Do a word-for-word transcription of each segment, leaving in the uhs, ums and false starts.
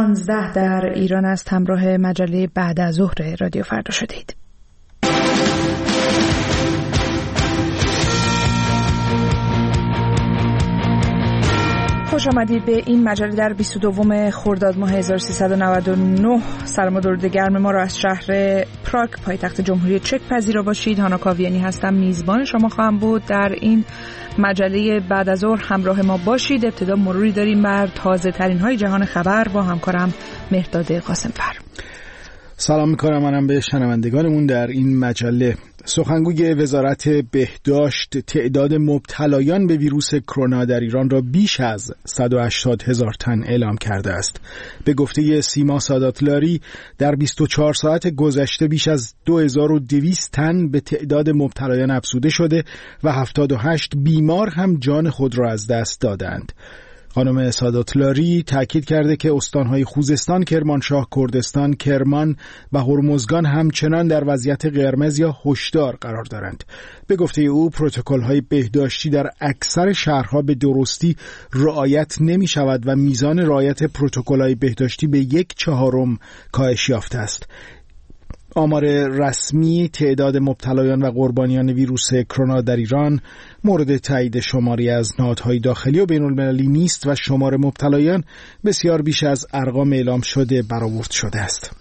پانزده در ایران است. همراه مجله بعد از ظهر رادیو فردا شدید. خوش آمدید به این مجله در بیست و دوم خرداد ماه هزار و سیصد و نود و نه. سلام و درود گرم ما را از شهر پراگ پایتخت جمهوری چک پذیرا باشید. هانا کاویانی هستم، میزبان شما خواهم بود. در این مجله بعد از ظهر همراه ما باشید. ابتدا مروری داریم بر تازه ترین های جهان خبر با همکارم مهرداد قاسمفر. سلام میکنم منم به شنوندگانمون. در این مجله سخنگوی وزارت بهداشت تعداد مبتلایان به ویروس کرونا در ایران را بیش از صد و هشتاد هزار تن اعلام کرده است. به گفته سیما ساداتلاری در بیست و چهار ساعت گذشته بیش از دو هزار و دویست تن به تعداد مبتلایان افزوده شده و هفتاد و هشت بیمار هم جان خود را از دست دادند. خانم ساداتلاری تاکید کرده که استانهای خوزستان، کرمانشاه، کردستان، کرمان و هرمزگان همچنان در وضعیت قرمز یا هشدار قرار دارند. به گفته او پروتکل‌های بهداشتی در اکثر شهرها به درستی رعایت نمی شود و میزان رعایت پروتکل‌های بهداشتی به یک چهارم کاهش یافته است. آمار رسمی تعداد مبتلایان و قربانیان ویروس کرونا در ایران مورد تایید شماری از نهادهای داخلی و بین‌المللی نیست و شمار مبتلایان بسیار بیش از ارقام اعلام شده برآورد شده است.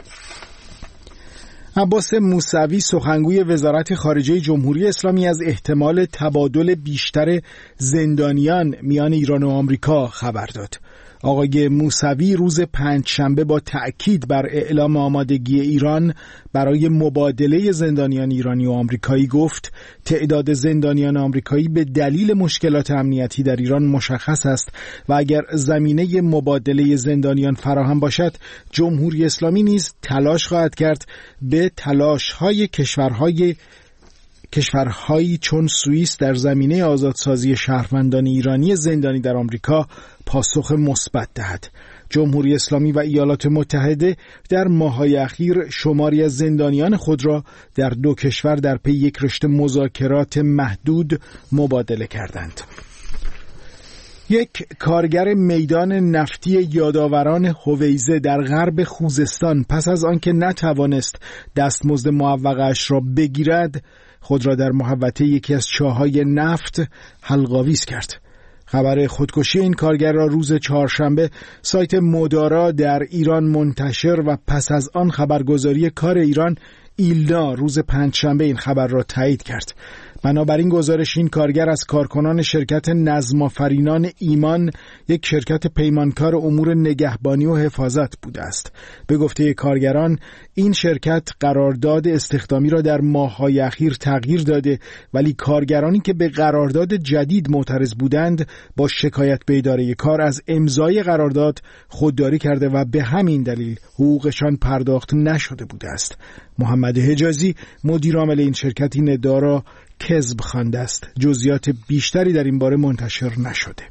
عباس موسوی سخنگوی وزارت خارجه جمهوری اسلامی از احتمال تبادل بیشتر زندانیان میان ایران و آمریکا خبر داد. آقای موسوی روز پنجشنبه با تأکید بر اعلام آمادگی ایران برای مبادله زندانیان ایرانی و آمریکایی گفت تعداد زندانیان آمریکایی به دلیل مشکلات امنیتی در ایران مشخص است و اگر زمینه مبادله زندانیان فراهم باشد جمهوری اسلامی نیز تلاش خواهد کرد به تلاش‌های کشورهای کشورهایی چون سوئیس در زمینه آزادسازی شهروندان ایرانی زندانی در آمریکا پاسخ مثبت دهد. جمهوری اسلامی و ایالات متحده در ماه‌های اخیر شماری از زندانیان خود را در دو کشور در پی یک رشته مذاکرات محدود مبادله کردند. یک کارگر میدان نفتی یادآوران هویزه در غرب خوزستان پس از آنکه نتوانست دستمزد معوقه‌اش را بگیرد خود را در محوطه یکی از چاه‌های نفت حلق‌آویز کرد. خبر خودکشی این کارگر را روز چهارشنبه سایت مدارا در ایران منتشر و پس از آن خبرگزاری کار ایران ایلنا روز پنجشنبه این خبر را تایید کرد. بنابراین گزارش این کارگر از کارکنان شرکت نظم آفرینان ایمان، یک شرکت پیمانکار امور نگهبانی و حفاظت بوده است. به گفته کارگران این شرکت قرارداد استخدامی را در ماه‌های اخیر تغییر داده ولی کارگرانی که به قرارداد جدید معترض بودند با شکایت به اداره کار از امضای قرارداد خودداری کرده و به همین دلیل حقوقشان پرداخت نشده بوده است. محمد حجازی مدیر عامل این شرکت این ادعا را کذب خوانده است. جزئیات بیشتری در این باره منتشر نشده.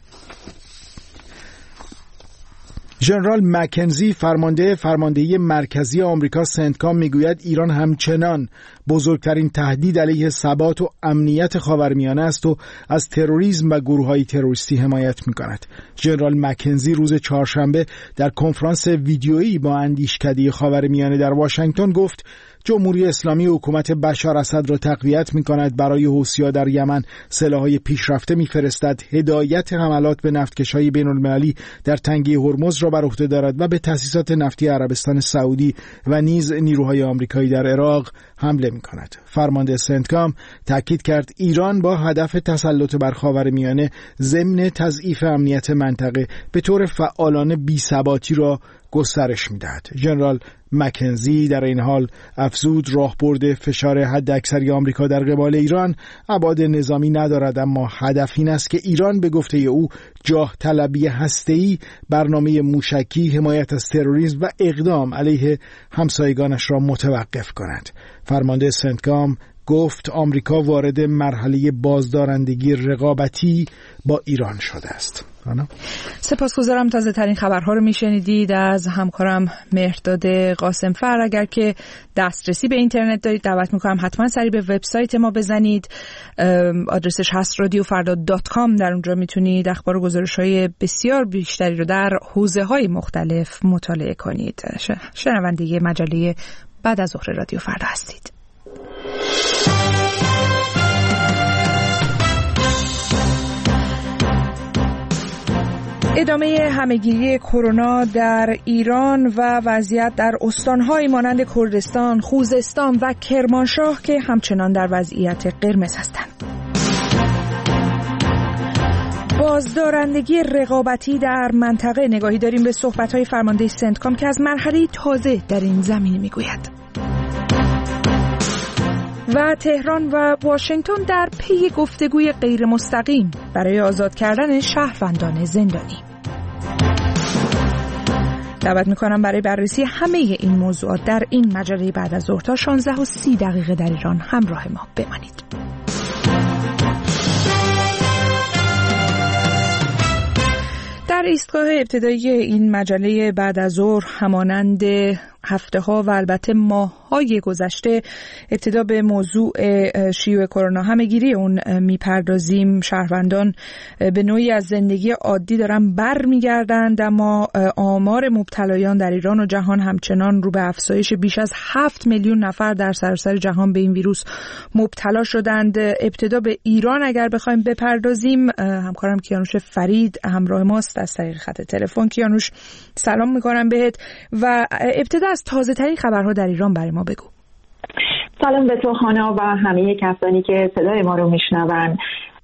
ژنرال مکنزی فرمانده فرماندهی مرکزی آمریکا سنتکام میگوید ایران همچنان بزرگترین تهدید علیه ثبات و امنیت خاورمیانه است و از تروریسم و گروه‌های تروریستی حمایت می‌کند. ژنرال مکنزی روز چهارشنبه در کنفرانس ویدیویی با اندیشکده خاورمیانه در واشنگتن گفت جمهوری اسلامی حکومت بشار اسد را تقویت می‌کند، برای حوثی‌ها در یمن سلاح‌های پیشرفته می‌فرستد، هدایت حملات به نفتکش‌های بین‌المللی در تنگه هرمز را بر عهده دارد و به تأسیسات نفتی عربستان سعودی و نیز نیروهای آمریکایی در عراق حمله می‌کند. فرمانده سنتکام تاکید کرد ایران با هدف تسلط بر خاورمیانه ضمن تضعیف امنیت منطقه به طور فعالانه بی‌ثباتی را گسترش می‌دهد. ژنرال مکنزی در این حال افزود راهبرد فشار حداکثری آمریکا در قبال ایران ابعاد نظامی ندارد، اما هدف این است که ایران به گفته او جاه طلبی هسته‌ای، برنامه موشکی، حمایت از تروریسم و اقدام علیه همسایگانش را متوقف کند. فرمانده سنتکام گفت آمریکا وارد مرحله بازدارندگی رقابتی با ایران شده است. خانم. سپاسگزارم. تازه ترین خبرها رو میشنیدید از همکارم مهرداد قاسمفر. اگر که دسترسی به اینترنت دارید دعوت میکنم حتما سری به وبسایت ما بزنید. آدرسش هست رادیو فردا دات کام. در اونجا میتونید اخبار و گزارش‌های بسیار بیشتری رو در حوزه‌های مختلف مطالعه کنید. شنونده مجله بعد از ظهر رادیو فردا هستید. ادامه همه‌گیری کرونا در ایران و وضعیت در استان‌های مانند کردستان، خوزستان و کرمانشاه که همچنان در وضعیت قرمز هستند. بازدارندگی رقابتی در منطقه. نگاهی داریم به صحبت‌های فرمانده سنتکام که از مرحله تازه در این زمینه می‌گوید. و تهران و واشنگتن در پی گفتگوی غیر مستقیم برای آزاد کردن شهروندان زندانی. دعوت میکنم برای بررسی همه این موضوعات در این مجله بعد از ظهر تا شانزده و سی دقیقه در ایران همراه ما بمانید. در ایستگاه ابتدایی این مجله بعد از ظهر همانند هفته ها و البته ماه های گذشته ابتدا به موضوع شیوع کرونا همه‌گیری اون میپردازیم. شهروندان به نوعی از زندگی عادی دارن بر میگردند، اما آمار مبتلایان در ایران و جهان همچنان رو به افزایش. بیش از هفت میلیون نفر در سراسر جهان به این ویروس مبتلا شدند. ابتدا به ایران اگر بخوایم بپردازیم، همکارم کیانوش فرید همراه ماست از طریق خط تلفن. کیانوش سلام میکنم بهت و ابتدا از تازه ترین خبرها در ایران برای ما بگو. سلام به تو خانا و همه کسانی که صدای ما رو میشنون.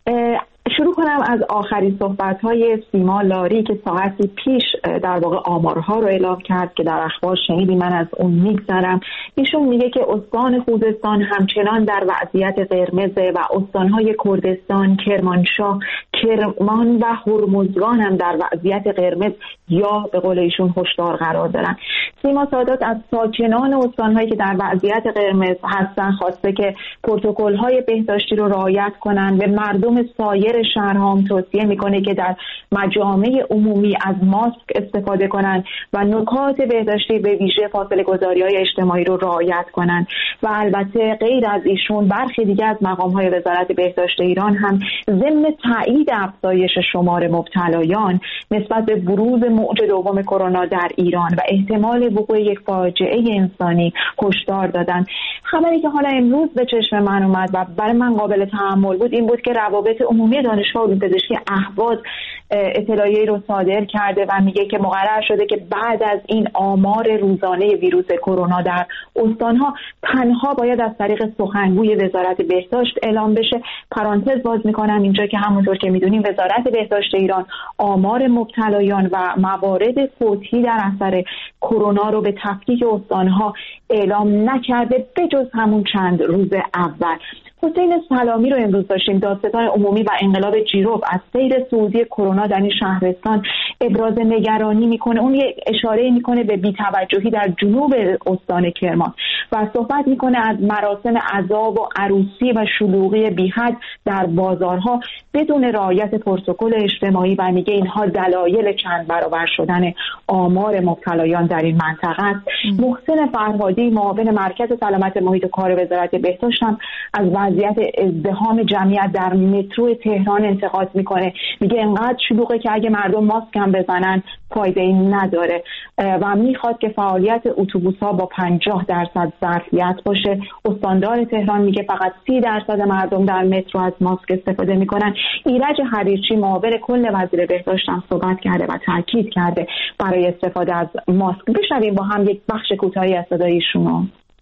شروع کنم از آخرین صحبت‌های سیما لاری که ساعتی پیش در واقع آمارها رو اعلام کرد که در اخبار شنیدی، من از اون میگذرم. ایشون میگه که استان خوزستان همچنان در وضعیت قرمزه و استان‌های کردستان، کرمانشاه، کرمان و هرمزگان هم در وضعیت قرمز یا به قول ایشون هشدار قرار دارن. سیما سادات از ساکنان استان‌هایی که در وضعیت قرمز هستن خواسته که پروتکل‌های بهداشتی رو رعایت کنن. به مردم سایر شهرها هم توصیه میکنه که در مجامع عمومی از ماسک استفاده کنن و نکات بهداشتی به ویژه فاصله گذاری‌های اجتماعی رو رعایت کنن. و البته غیر از ایشون برخی دیگه از مقام‌های وزارت بهداشت ایران هم ضمن تایید افزایش شمار مبتلایان نسبت به بروز موج دوم کرونا در ایران و احتمال وقوع یک فاجعه انسانی هشدار دادن. خبری که حالا امروز به چشم من اومد و برای من قابل تأمل بود این بود که روابط عمومی دانشگاه علوم پزشکی اهواز اطلاعیه‌ای رو صادر کرده و میگه که مقرر شده که بعد از این آمار روزانه ویروس کرونا در استان‌ها تنها باید از طریق سخنگوی وزارت بهداشت اعلام بشه. پرانتز باز میکنم اینجا که همونطور که میدونیم وزارت بهداشت ایران آمار مبتلایان و موارد فوتی در اثر کرونا رو به تفکیک استان‌ها اعلام نکرده بجز همون چند روز اول. حسین سلامی رو امروز داشتیم، دادستان عمومی و انقلاب جیروب از سیر صعودی کرونا در این شهرستان ابراز نگرانی میکنه. اون یه اشاره میکنه به بی‌توجهی در جنوب استان کرمان و صحبت میکنه از مراسم عزا و عروسی و شلوغی بی‌حد در بازارها بدون رعایت پروتکل اجتماعی و میگه اینها دلایل چند برابر شدن آمار مبتلایان در این منطقه است. محسن فرهادی معاون مرکز سلامت محیط و کار وزارت بهداشت هم از وضعیت ازدحام جمعیت در مترو تهران انتقاد میکنه. میگه انقدر شلوغه که اگه مردم ماسک هم بزنن فایده ای نداره و میخواد که فعالیت اتوبوس‌ها با پنجاه درصد ظرفیت باشه. استاندار تهران میگه فقط سی درصد مردم در مترو از ماسک استفاده میکنن. ایرج حریرچی معاون کل وزیر بهداشت هم صحبت کرده و تاکید کرده برای استفاده از ماسک. بشنویم با هم یک بخش کوتاهی از صدای ایشونو.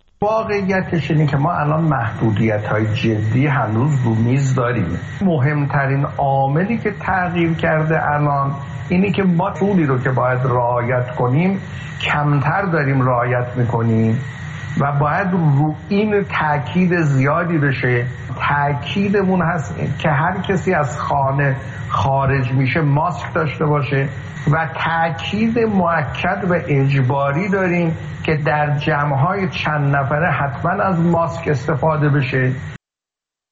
واقعیتش اینه که ما الان محدودیت‌های جدی هنوز رو میز داریم. مهمترین عاملی که تغییر کرده الان اینی که ما طولی رو که باید رعایت کنیم کمتر داریم رعایت میکنیم و باید رو این تاکید زیادی بشه. تاکیدمون هست که هر کسی از خانه خارج میشه ماسک داشته باشه و تاکید مؤکد و اجباری داریم که در جمع‌های چند نفره حتما از ماسک استفاده بشه.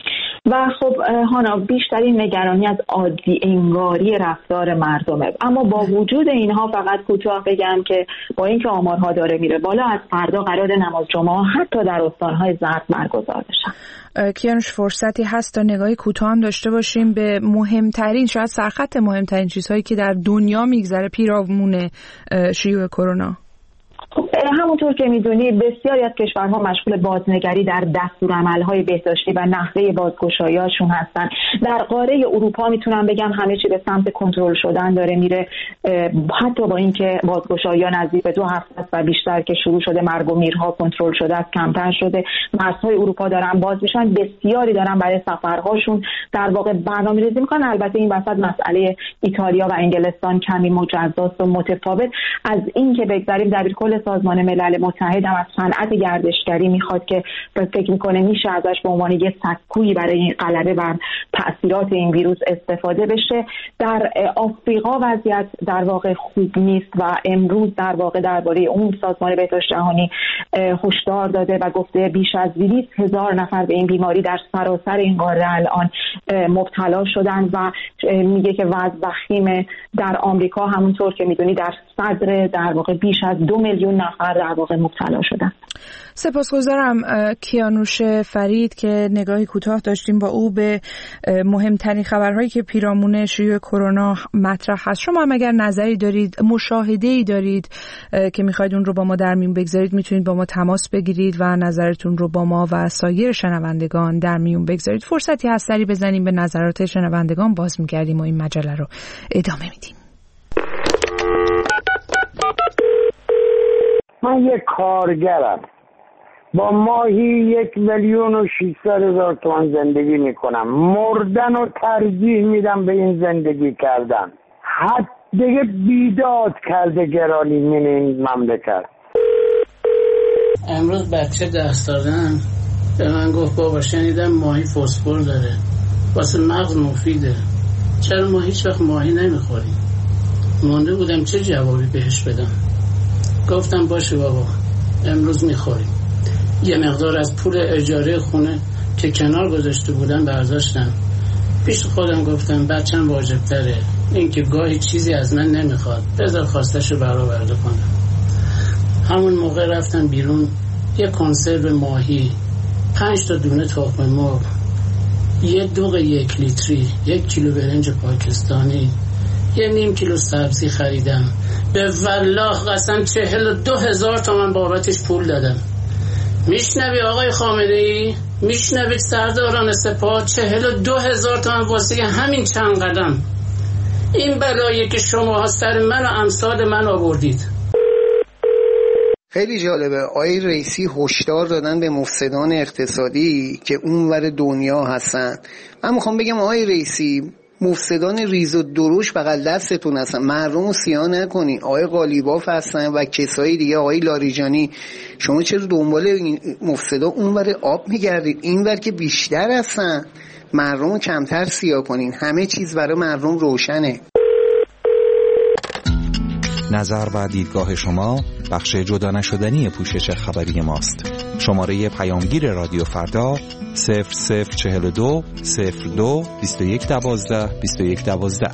و خب هانا بیشترین نگرانی از عادی انگاری رفتار مردمه. اما با وجود اینها فقط کوتاه بگم که با اینکه آمارها داره میره بالا، از فردا قرار نماز جمعه حتی در استانهای زرد برگزار بشن. کیانوش فرصتی هست تا نگاهی کوتاه هم داشته باشیم به مهمترین، شاید سرخط مهمترین چیزهایی که در دنیا میگذره پیرامون شیوع کرونا؟ همونطور که میدونی بسیاری از کشورها مشغول بازنگری در دستورالعمل‌های بهداشتی و نحوه بازگشایی‌هاشون هستن. در قاره اروپا میتونم بگم همه چی به سمت کنترل شدن داره میره، حتی با اینکه بازگشایی‌ها نزدیک به دو هفته است و بیشتر که شروع شده، مرگ و میرها کنترل شده است، کمتر شده، مرزهای اروپا دارن باز میشن، بسیاری دارن برای سفرهاشون در واقع برنامه‌ریزی میکنن. البته این وسط مسئله ایتالیا و انگلستان کمی مجزاست و متفاوت. از این که بگذاریم دبیرکل سازمان ملل متحد هم از صنعت گردشگری میخواد که فکر میکنه میشه ازش به عنوان یه سکویی برای غلبه بر تاثیرات این ویروس استفاده بشه. در آفریقا وضعیت در واقع خوب نیست و امروز در واقع درباره اون سازمان بهداشت جهانی هشدار داده و گفته بیش از دویست هزار نفر به این بیماری در سراسر این قاره الان مبتلا شدن و میگه که وضع وخیمه. در آمریکا همونطور که میدونی در صدر در واقع بیش از دو میلیون نفر در واقع مبتلا شدن. سپاسگزارم کیانوش فرید که نگاهی کوتاه داشتیم با او به مهمترین خبرهایی که پیرامون شیوع کرونا مطرح هست. شما هم اگر نظری دارید، مشاهده‌ای دارید که میخواید اون رو با ما در میون بگذارید، میتونید با ما تماس بگیرید و نظرتون رو با ما و سایر شنوندگان در میون بگذارید. فرصتی هست سری بزنیم به نظرات شنوندگان، باز می‌گردیم و این مجله رو ادامه میدیم. من یک کارگرم، با ماهی یک میلیون و ششصد هزار تومان زندگی میکنم. مردن و ترجیح میدم به این زندگی کردن. حد دیگه بیداد کرده گرانیمین این مملکت. امروز بچه درس دادن به من گفت بابا شنیدم ماهی فسفر داره، واسه مغز مفیده، چرا ما هیچ وقت ماهی نمیخوریم؟ مونده بودم چه جوابی بهش بدم. گفتم باشه بابا امروز میخوریم. یه مقدار از پول اجاره خونه که کنار گذاشته بودم برداشتم، پیش خودم گفتم بچم واجب تره، این که گاهی چیزی از من نمیخواد، بذار خواستشو برآورده کنم. همون موقع رفتم بیرون، یه کنسرو ماهی، پنج تا دونه تخم مرغ، یه دوغ یک لیتری، یک کیلو برنج پاکستانی، یه نیم کیلو سبزی خریدم. به والله قسم چهل و دو هزار تومن بابتش پول دادم. میشنوی آقای خامنه‌ای؟ میشنوید سرداران سپاه؟ چهل و دو هزار تومن واسه همین چند قدم. این بلایی که شما سر من و امثال من آوردید. خیلی جالبه، آقای رئیسی هشدار دادن به مفسدان اقتصادی که اونور دنیا هستن. من میخوام بگم آقای رئیسی، مفسدان ریز و دروش بغل دستتون هستن، مردم رو سیاه نکنین. آقای قالیباف هستن و کسایی دیگه، آقای لاریجانی. شما چرا دنبال این مفسدا اونور آب میگردید؟ اینور که بیشتر هستن، مردم رو کمتر سیاه کنین. همه چیز برای مردم روشنه. نظر و دیدگاه شما بخش جدا نشدنی پوشش خبری ماست. شماره پیامگیر رادیو فردا صفر صفر چهل و دو صفر دو بیست و یک دوازده بیست و یک دوازده.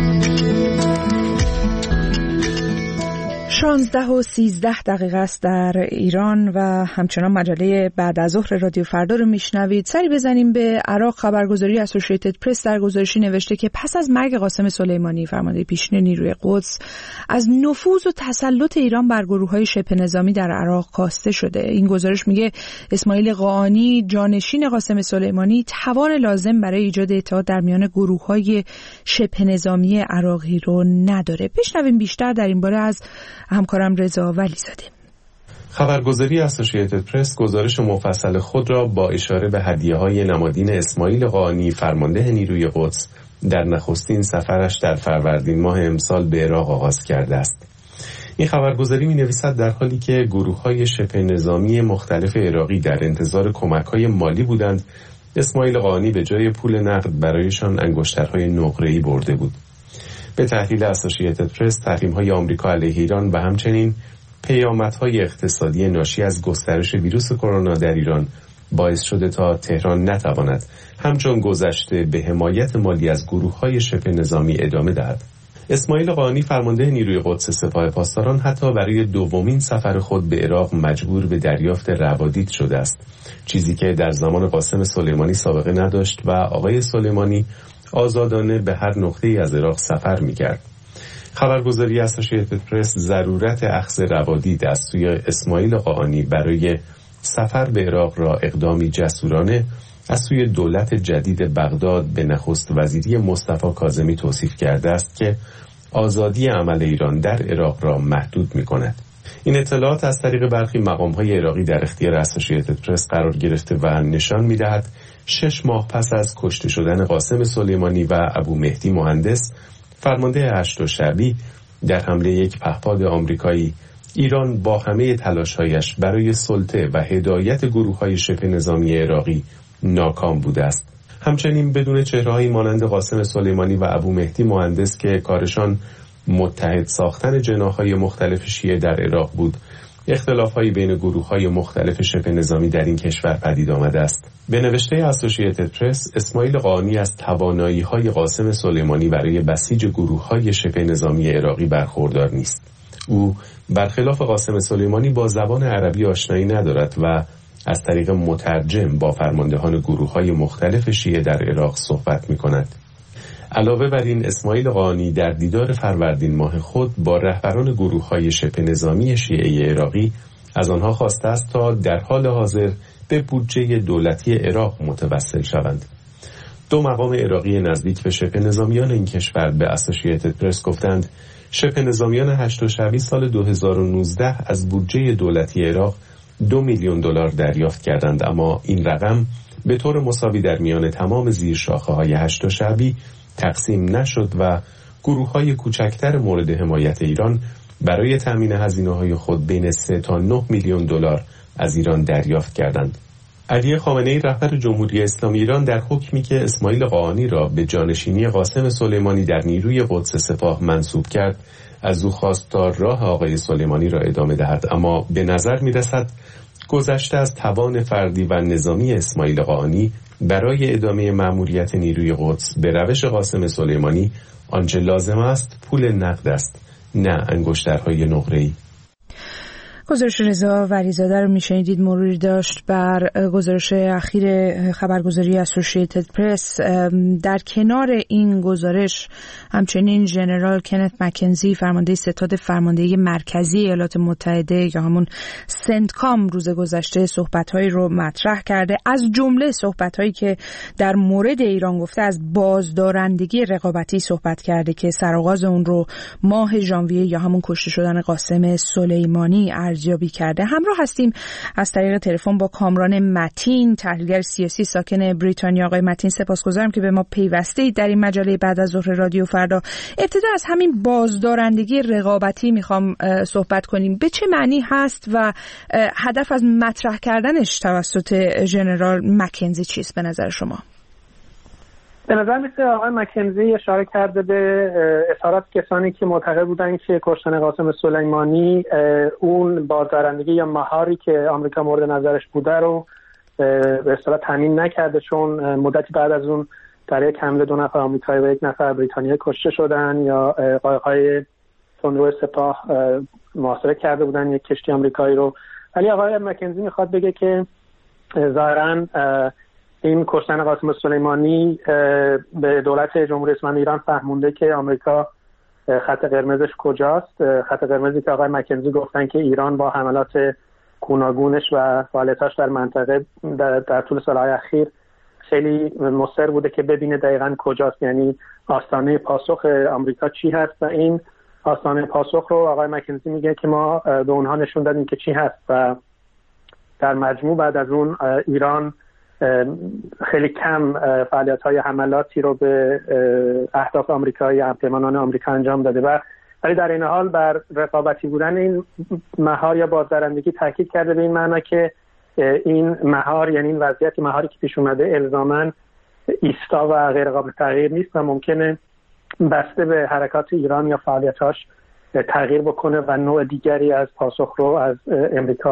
شانزده و سیزده دقیقه است در ایران و همچنان مجله بعد از ظهر رادیو فردا رو میشنوید. سری بزنیم به عراق. خبرگزاری اسوسییتد پرس در گزارشی نوشته که پس از مرگ قاسم سلیمانی فرمانده پیشین نیروی قدس، از نفوذ و تسلط ایران بر گروه‌های شبه نظامی در عراق کاسته شده. این گزارش میگه اسماعیل قاآنی، جانشین قاسم سلیمانی، توان لازم برای ایجاد اتحاد در میان گروه‌های شبه نظامی عراقی رو نداره. بشنویم بیشتر در این باره از همکارم رضا ولیزاده. خبرگزاری اسوسییتد پرس گزارش مفصل خود را با اشاره به هدیه‌های نمادین اسماعیل قاآنی فرمانده نیروی قدس در نخستین سفرش در فروردین ماه امسال به عراق آغاز کرده است. این خبرگزاری می‌نویسد در حالی که گروه‌های شبه نظامی مختلف عراقی در انتظار کمک‌های مالی بودند، اسماعیل قاآنی به جای پول نقد برایشان انگشترهای نقره‌ای برده بود. به تحلیل اسوسییتد پرس، تحریم‌های آمریکا علیه ایران و همچنین پیامدهای اقتصادی ناشی از گسترش ویروس کرونا در ایران باعث شده تا تهران نتواند همچون گذشته به حمایت مالی از گروه‌های شبه نظامی ادامه دهد. اسماعیل قائنی فرمانده نیروی قدس سپاه پاسداران حتی برای دومین سفر خود به عراق مجبور به دریافت روادید شده است، چیزی که در زمان قاسم سلیمانی سابقه نداشت و آقای سلیمانی آزادانه به هر نقطه‌ای از عراق سفر می‌کرد. خبرگزاری اسوسییتد پرس ضرورت اخذ روادید از سوی اسماعیل قائنی برای سفر به عراق را اقدامی جسورانه از سوی دولت جدید بغداد به نخست وزیری مصطفی کاظمی توصیف کرده است که آزادی عمل ایران در عراق را محدود می‌کند. این اطلاعات از طریق برخی مقام‌های عراقی در اختیار اسوسییتد پرس قرار گرفته و نشان می‌دهد شش ماه پس از کشته شدن قاسم سلیمانی و ابو مهدی مهندس فرمانده هشت شعبی در حمله یک پهپاد آمریکایی، ایران با همه تلاش‌هایش برای سلطه و هدایت گروه‌های شبه نظامی عراقی ناکام بوده است. همچنین بدون چهره‌هایی مانند قاسم سلیمانی و ابو مهدی مهندس که کارشان متحد ساختن جناح‌های مختلف شیعه در عراق بود، اختلاف‌های بین گروه‌های مختلف شبه نظامی در این کشور پدید آمده است. به نوشته اسوسییتد پرس، اسماعیل قائنی از توانایی‌های قاسم سلیمانی برای بسیج گروه‌های شبه نظامی عراقی برخوردار نیست. او برخلاف قاسم سلیمانی با زبان عربی آشنایی ندارد و از طریق مترجم با فرماندهان گروه‌های مختلف شیعه در عراق صحبت می‌کند. علاوه بر این، اسماعیل قائنی در دیدار فروردین ماه خود با رهبران گروه‌های شبه نظامی شیعه عراقی از آنها خواسته است تا در حال حاضر به بودجه دولتی عراق متوسل شوند. دو مقام عراقی نزدیک به شبه نظامیان این کشور به اسوسییتد پرس گفتند شبه نظامیان هشت شعبی سال دو هزار و نوزده از بودجه دولتی عراق دو میلیون دلار دریافت کردند، اما این رقم به طور مساوی در میان تمام زیر شاخه های هشت شعبی تقسیم نشد و گروه های کوچکتر مورد حمایت ایران برای تامین هزینه های خود بین سه تا نه میلیون دلار از ایران دریافت کردند. علی خامنه‌ای رهبر جمهوری اسلامی ایران در حکمی که اسماعیل قائنی را به جانشینی قاسم سلیمانی در نیروی قدس سپاه منصوب کرد، از او خواست تا راه آقای سلیمانی را ادامه دهد، اما به نظر می رسد گذشته از توان فردی و نظامی اسماعیل قائنی برای ادامه مأموریت نیروی قدس به روش قاسم سلیمانی آنچه لازم است پول نقد است، نه انگشترهای نقره‌ای. گزارش رضا ولیزاده رو میشنیدید، مروری داشت بر گزارش اخیر خبرگزاری اسوسییتد پرس. در کنار این گزارش همچنین ژنرال کنت مکنزی فرمانده ستاد فرماندهی مرکزی ایالات متحده یا همون سنتکام روز گذشته صحبت‌هایی رو مطرح کرده، از جمله صحبت‌هایی که در مورد ایران گفته از بازدارندگی رقابتی صحبت کرده که سرآغاز اون رو ماه ژانویه یا همون کشته شدن قاسم سلیمانی ارزیابی کرده. همراه هستیم از طریق تلفن با کامران متین، تحلیلگر سیاسی ساکن بریتانیا. آقای متین، سپاسگزارم که به ما پیوستید در این مجله بعد از ظهر رادیو فردا. ابتدا از همین بازدارندگی رقابتی میخوام صحبت کنیم. به چه معنی هست و هدف از مطرح کردنش توسط ژنرال مکنزی چیست به نظر شما؟ به نظر میسه آقای مکنزی اشاره کرده به اظهارات کسانی که معتقد بودن که کشتن قاسم سلیمانی اون بازدارندگی یا مهاری که آمریکا مورد نظرش بوده رو به اصطلاح تامین نکرده، چون مدتی بعد از اون در یک حمله دو نفر آمریکایی و یک نفر بریتانیایی کشته شدن یا قایق‌های تندرو سپاه محاصره کرده بودن یک کشتی آمریکایی رو. ولی آقای مکنزی میخواد بگه که ظاهراً این کشتن قاسم سلیمانی به دولت جمهوری اسلامی ایران فهمونده که آمریکا خط قرمزش کجاست. خط قرمزی که آقای مکنزی گفتن که ایران با حملات گوناگونش و فعالیتاش در منطقه در, در طول سالهای اخیر خیلی مصر بوده که ببینه دقیقاً کجاست، یعنی آستانه پاسخ آمریکا چی هست و این آستانه پاسخ رو آقای مکنزی میگه که ما به اونها نشون دادیم که چی هست و در مجموع بعد از اون ایران خیلی کم فعالیت‌های حملاتی رو به اهداف آمریکایی همپیمانان آمریکا انجام داده و ولی در این حال بر رقابتی بودن این مهار یا بازدارندگی تاکید کرده به این معنا که این مهار یعنی این وضعیت مهاری که پیش اومده الزاماً ایستا و غیر قابل تغییر نیست و ممکنه بسته به حرکات ایران یا فعالیتاش تغییر بکنه و نوع دیگری از پاسخ رو از امریکا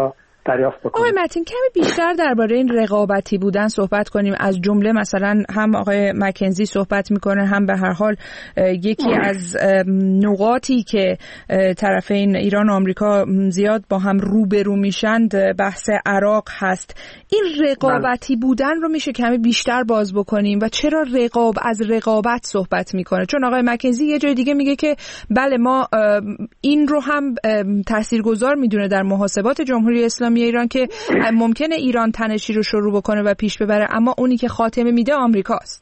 دریافت بکنیم. آقای متین کمی بیشتر درباره این رقابتی بودن صحبت کنیم. از جمله مثلا هم آقای مکنزی صحبت میکنه، هم به هر حال یکی از نقاطی که طرفین ایران و آمریکا زیاد با هم روبرو میشند بحث عراق هست. این رقابتی بودن رو میشه کمی بیشتر باز بکنیم و چرا رقاب از رقابت صحبت میکنه؟ چون آقای مکنزی یه جای دیگه میگه که بله ما این رو هم تاثیرگذار میدونه در محاسبات جمهوری اسلامی ایران که ممکنه ایران تنشی رو شروع بکنه و پیش ببره، اما اونی که خاتمه میده آمریکاست.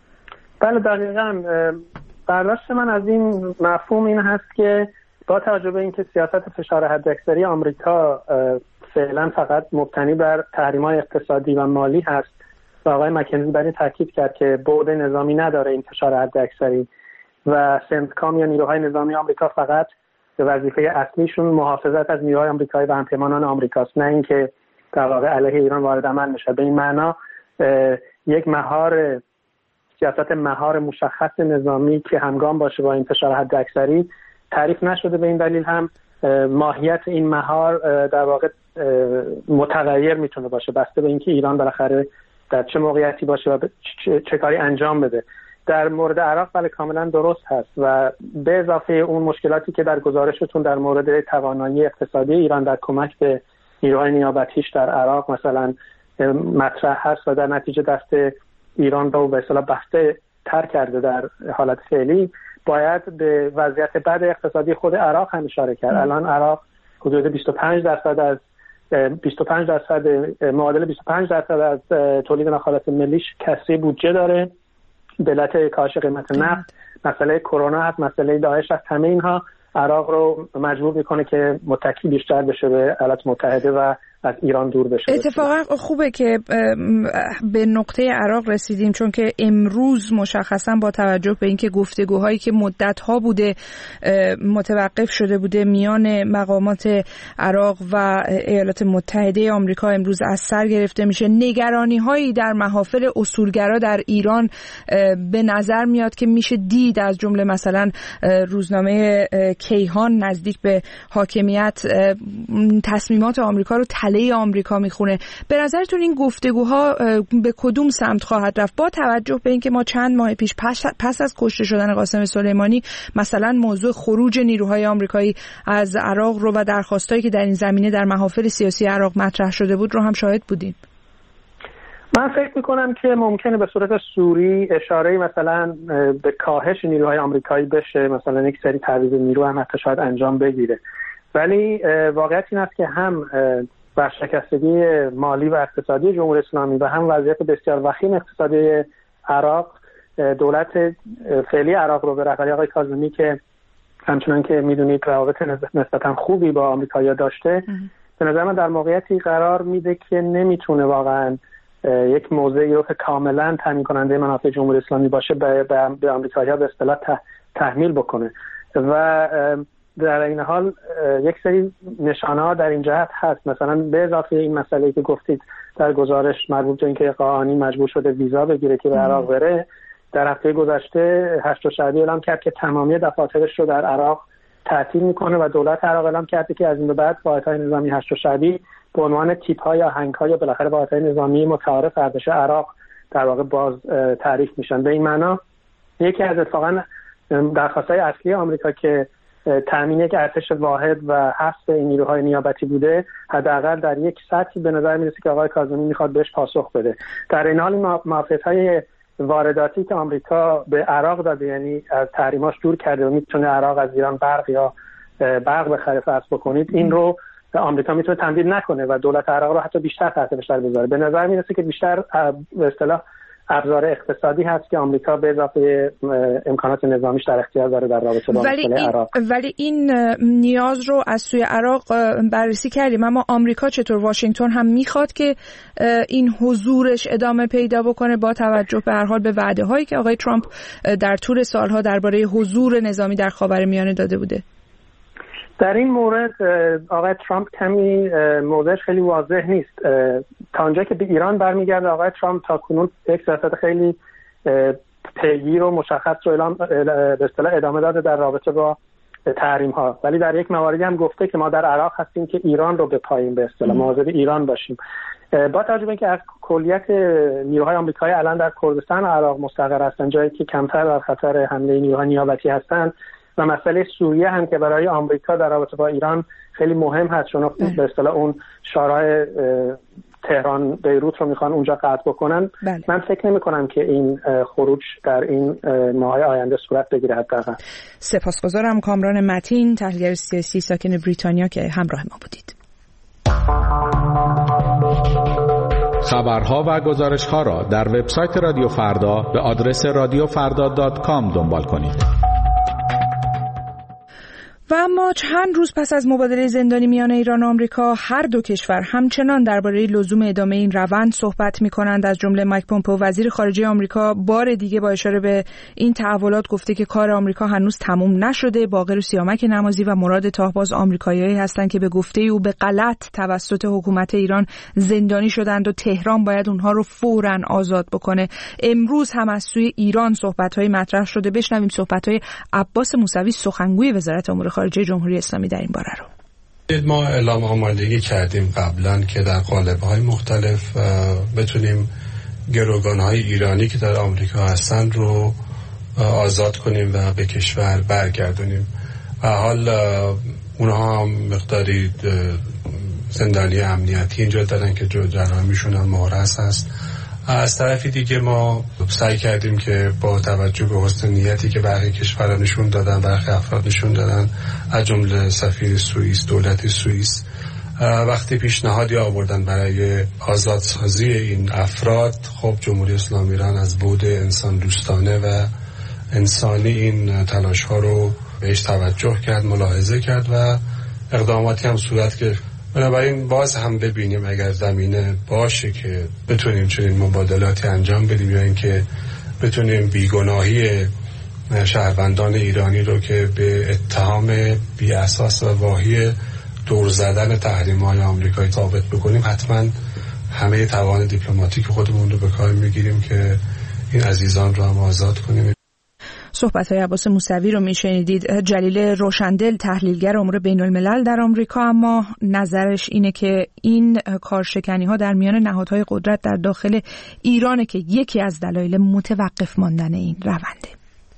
بله دقیقاً. برداشت من از این مفهوم این هست که با توجه به اینکه سیاست فشار حداکثری آمریکا فعلا فقط مبتنی بر تحریم‌های اقتصادی و مالی هست و آقای مکنزی بر این تاکید کرد که بعد نظامی نداره این فشار حداکثری و سنتکام یا نیروهای نظامی آمریکا فقط به وظیفه اصلیشون محافظت از نیروهای آمریکایی و همپیمانان آمریکاست، نه اینکه در واقع علیه ایران وارد عمل بشه. به این معنا یک مهار سیاست مهار مشخص نظامی که همگام باشه با انتشار حداکثری تعریف نشده. به این دلیل هم ماهیت این مهار در واقع متغیر میتونه باشه بسته به اینکه ایران بالاخره در چه موقعیتی باشه و چه, چه کاری انجام بده. در مورد عراق بله کاملا درست هست و به اضافه اون مشکلاتی که در گزارشتون در مورد توانایی اقتصادی ایران در کمک به نیروهای نیابتیش در عراق مثلا مطرح هست و در نتیجه دست ایران رو به اصطلاح بسته تر کرده در حالت فعلی، باید به وضعیت بد اقتصادی خود عراق هم اشاره کرد. الان عراق حدود بیست و پنج درصد از بیست و پنج درصد معادل بیست و پنج درصد از تولید ناخالص ملیش کسری بودجه داره. به علت کاهش قیمت نفت، مسئله کرونا هست، مسئله داعش هست، همه اینها عراق رو مجبور میکنه که متکی بیشتر بشه به ایالات متحده و از ایران دور بشه. اتفاقا خوبه که به نقطه عراق رسیدیم، چون که امروز مشخصا با توجه به اینکه گفتگوهایی که مدت‌ها بوده متوقف شده بوده میان مقامات عراق و ایالات متحده آمریکا امروز از سر گرفته میشه. نگرانی‌هایی در محافل اصولگرا در ایران به نظر میاد که میشه دید، از جمله مثلا روزنامه کیهان نزدیک به حاکمیت تصمیمات آمریکا رو تله آمریکا میخونه. به نظرتون این گفتگوها به کدوم سمت خواهد رفت با توجه به اینکه ما چند ماه پیش پس, پس از کشته شدن قاسم سلیمانی مثلا موضوع خروج نیروهای آمریکایی از عراق رو و درخواستایی که در این زمینه در محافل سیاسی عراق مطرح شده بود رو هم شاهد بودیم؟ من فکر میکنم که ممکنه به صورت سوری اشاره مثلا به کاهش نیروهای آمریکایی بشه، مثلا یک سری تعویض نیرو هم حتی شاید انجام بگیره، ولی واقعیت این است که هم ورشکستگی مالی و اقتصادی جمهوری اسلامی و هم وضعیت بسیار وخیم اقتصادی عراق دولت فعلی عراق رو به رهبری آقای کاظمی که همچنان که میدونید روابط نسبتا خوبی با آمریکایی‌ها داشته، به نظر من در موقعیتی قرار میده که نمیتونه واقعا یک موضعی رو که کاملا تامین کننده منافع جمهوری اسلامی باشه به به آمریکایی‌ها به اصطلاح تحمیل بکنه و در این حال یک سری نشانه‌ها در این جهت هست. مثلا به اضافه این مسئله که گفتید در گزارش مربوط به اینکه قاآنی مجبور شده ویزا بگیره که به عراق بره، در هفته گذشته هشت شهریور اعلام کرد که تمامی دفاترش رو در عراق تعطیل میکنه و دولت عراق اعلام کرده که از این به بعد واحدهای نظامی هشت شهریور به عنوان تیپ‌ها یا هنگ‌ها یا بالاخره واحدهای نظامی متعارف ارتش عراق در واقع باز تعریف میشن. به این معنا یکی از اتفاقا درخواست‌های اصلی آمریکا که تامین یک ارتش واحد و حذف این نیروهای نیابتی بوده، حداقل در یک سطحی به نظر میرسه که آقای کاظمی میخواد بهش پاسخ بده. در این حال موافقت‌های وارداتی که آمریکا به عراق داده، یعنی از تحریماش دور کرده و میتونه عراق از ایران برق یا برق بخره فرض بکنید، این رو آمریکا میتونه تمدید نکنه و دولت عراق رو حتی بیشتر تحت فشار بذاره. به نظر میرسه که بیشتر به اصطلاح ابزار اقتصادی هست که آمریکا به اضافه امکانات نظامیش در اختیار داره در رابطه با مسئله عراق. ولی این نیاز رو از سوی عراق بررسی کردیم، اما آمریکا چطور؟ واشنگتن هم میخواد که این حضورش ادامه پیدا بکنه با توجه به هر حال به وعده هایی که آقای ترامپ در طول سالها درباره حضور نظامی در خاورمیانه داده بوده. در این مورد آقای ترامپ کمی موضعش خیلی واضح نیست. تا اونجا که به ایران برمیگرده، آقای ترامپ تا کنون یک سیاست خیلی پیگیر و مشخص رو اعلام به اصطلاح ادامه داده در رابطه با تحریم ها، ولی در یک مواردی هم گفته که ما در عراق هستیم که ایران رو بپاییم، به اصطلاح مواظب ایران باشیم. با توجه به اینکه از کلیت نیروهای آمریکایی الان در کردستان عراق مستقر هستن، جایی که کمتر در خطر حمله نیروهای نیابتی هستن، و مسئله سوریه هم که برای آمریکا در رابطه با ایران خیلی مهم هست، چون به اصطلاح اون شورای تهران بیروت رو میخوان اونجا قطع بکنن. بله. من فکر نمی کنم که این خروج در این ماهای آینده صورت بگیره. حداقل سپاسگزارم کامران متین، تحلیلگر سیاسی ساکن بریتانیا، که همراه ما بودید. خبرها و گزارشها را در وبسایت رادیو فردا به آدرس رادیو فردا دات کام دنبال کنید. و اما چند روز پس از مبادله زندانی میان ایران و آمریکا، هر دو کشور همچنان درباره لزوم ادامه این روند صحبت می‌کنند. از جمله مایک پومپئو وزیر خارجه آمریکا بار دیگه با اشاره به این تحولات گفته که کار آمریکا هنوز تموم نشده. باقر و سیامک نمازی و مراد تاهباز آمریکایی‌ای هستند که به گفته او به غلط توسط حکومت ایران زندانی شدند و تهران باید اونها رو فوراً آزاد بکنه. امروز هم از سوی ایران صحبت‌های مطرح شده. بشنویم صحبت‌های عباس موسوی، سخنگوی وزارت امور خارجه جمهوری اسلامی در این باره رو. ما اعلام آمادگی کردیم قبلا که در قالب‌های مختلف بتونیم گروگان‌های ایرانی که در آمریکا هستن رو آزاد کنیم و به کشور برگردونیم. و حال اونها هم مقداری زندانی امنیتی اینجا دارن که جرائمشون هم مهرس هست. از طرفی دیگه ما سعی کردیم که با توجه به حسن نیتی که برخی کشورها نشون دادن، برخی افراد نشون دادن، از جمله سفیر سوئیس، دولت سوئیس، وقتی پیشنهادی آوردن برای آزادسازی این افراد، خب جمهوری اسلامی ایران از بعد انسان دوستانه و انسانی این تلاش ها رو بهش توجه کرد، ملاحظه کرد و اقداماتی هم صورت گرفت. بنابراین باز هم ببینیم اگر زمینه باشه که بتونیم چنین مبادلاتی انجام بدیم، یا اینکه بتونیم بیگناهی شهروندان ایرانی رو که به اتهام بی اساس و واهی دور زدن تحریم‌های آمریکایی ثابت بکنیم، حتما همه توان دیپلماتیک خودمون رو به کار میگیریم که این عزیزان رو هم آزاد کنیم. صحبت‌های عباس موسوی رو میشنیدید. جلیل روشندل، تحلیلگر امور بین الملل در آمریکا، اما نظرش اینه که این کارشکنی‌ها در میان نهادهای قدرت در داخل ایرانه که یکی از دلایل متوقف ماندن این رونده.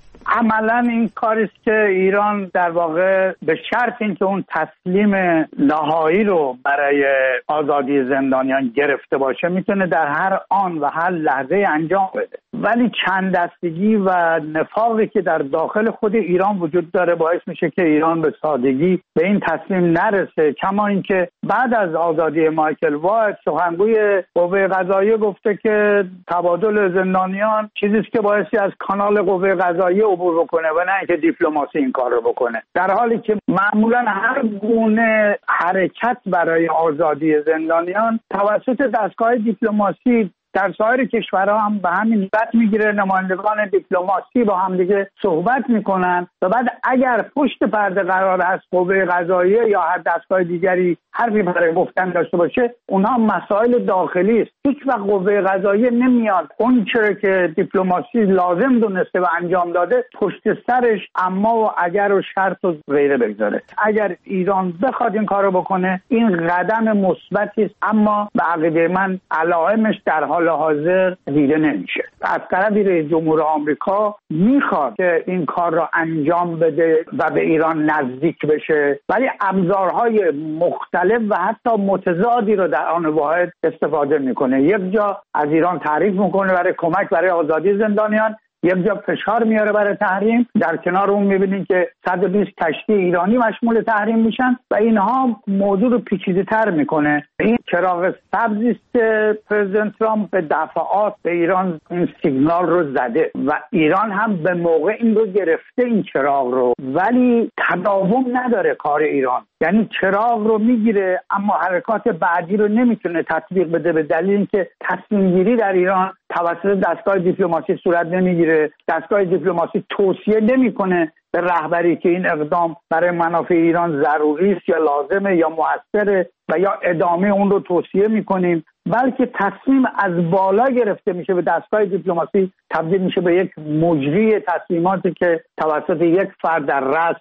عملا این کاریست که ایران در واقع به شرط اینکه اون تسلیم نهایی رو برای آزادی زندانیان گرفته باشه میتونه در هر آن و هر لحظه انجام بده، ولی چند دستگی و نفاقی که در داخل خود ایران وجود داره باعث میشه که ایران به سادگی به این تسلیم نرسه. کما اینکه بعد از آزادی مایکل واید، سخنگوی قوه قضاییه، گفته که تبادل زندانیان چیزی است که باعثی از کانال قوه قضاییه عبور بکنه و نه اینکه دیپلماسی این کار رو بکنه، در حالی که معمولا هر گونه حرکت برای آزادی زندانیان توسط دستگاه دیپلماسی در سایر کشورها هم به همین صورت میگیره. نمایندگان دیپلماسی با هم دیگه صحبت میکنن و بعد اگر پشت پرده قرار هست قوه قضاییه یا هر دستگاه دیگری حرفی برای گفتن داشته باشه، اونها مسائل داخلی است. هیچ وقت قوه قضاییه نمیاد اون چیزی که دیپلماسی لازم دونسته و انجام داده پشت سرش اما و اگر و شرط و غیره بگذاره. اگر ایران بخواد این کارو بکنه، این قدم مثبتی است، اما به عقیده من علائمش در حال حاضر دیده نمیشه. از طرفی رئیس جمهور آمریکا میخواد که این کار را انجام بده و به ایران نزدیک بشه، ولی ابزارهای مختلف و حتی متضادی رو در آن واحد استفاده میکنه. یک جا از ایران تعریف میکنه برای کمک برای آزادی زندانیان، یک جا فشار میاره برای تحریم، در کنار اون میبینیم که صد و بیست کشتی ایرانی مشمول تحریم میشن و اینها موضوع رو پیچیده‌تر میکنه. این چراغ سبزی است که پرزیدنت ترامپ به دفعات به ایران این سیگنال رو زده و ایران هم به موقع این رو گرفته، این چراغ رو، ولی تداوم نداره کار ایران. یعنی چراغ رو میگیره اما حرکات بعدی رو نمیتونه تطبیق بده به دلیل اینکه تصمیم گیری در ایران توسط دستگاه دیپلماسی صورت نمیگیره. دستگاه دیپلماسی توصیه نمیکنه به رهبری که این اقدام برای منافع ایران ضروری است یا لازمه یا مؤثره و یا ادامه اون رو توصیه میکنیم، بلکه تصمیم از بالا گرفته میشه، به دستگاه دیپلماسی تبدیل میشه به یک مجری تصمیماتی که توسط یک فرد در رأس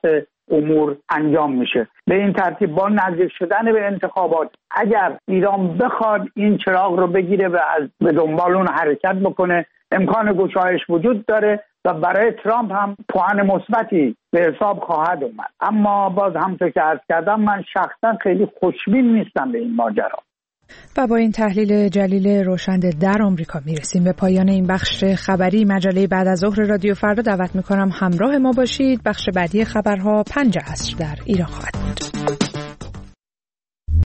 امور انجام میشه. به این ترتیب با نزدیک شدن به انتخابات اگر ایران بخواد این چراغ رو بگیره و از به دنبال اون حرکت بکنه، امکان گشایش وجود داره و برای ترامپ هم پوان مثبتی به حساب خواهد اومد. اما باز همونطور که عرض کردم من شخصا خیلی خوشبین نیستم به این ماجرا. و با این تحلیل جلیل روشنده در آمریکا میرسیم به پایان این بخش خبری مجله بعد از ظهر رادیو فردا. دعوت میکنم همراه ما باشید. بخش بعدی خبرها پنج عصر در ایران خواهد بود.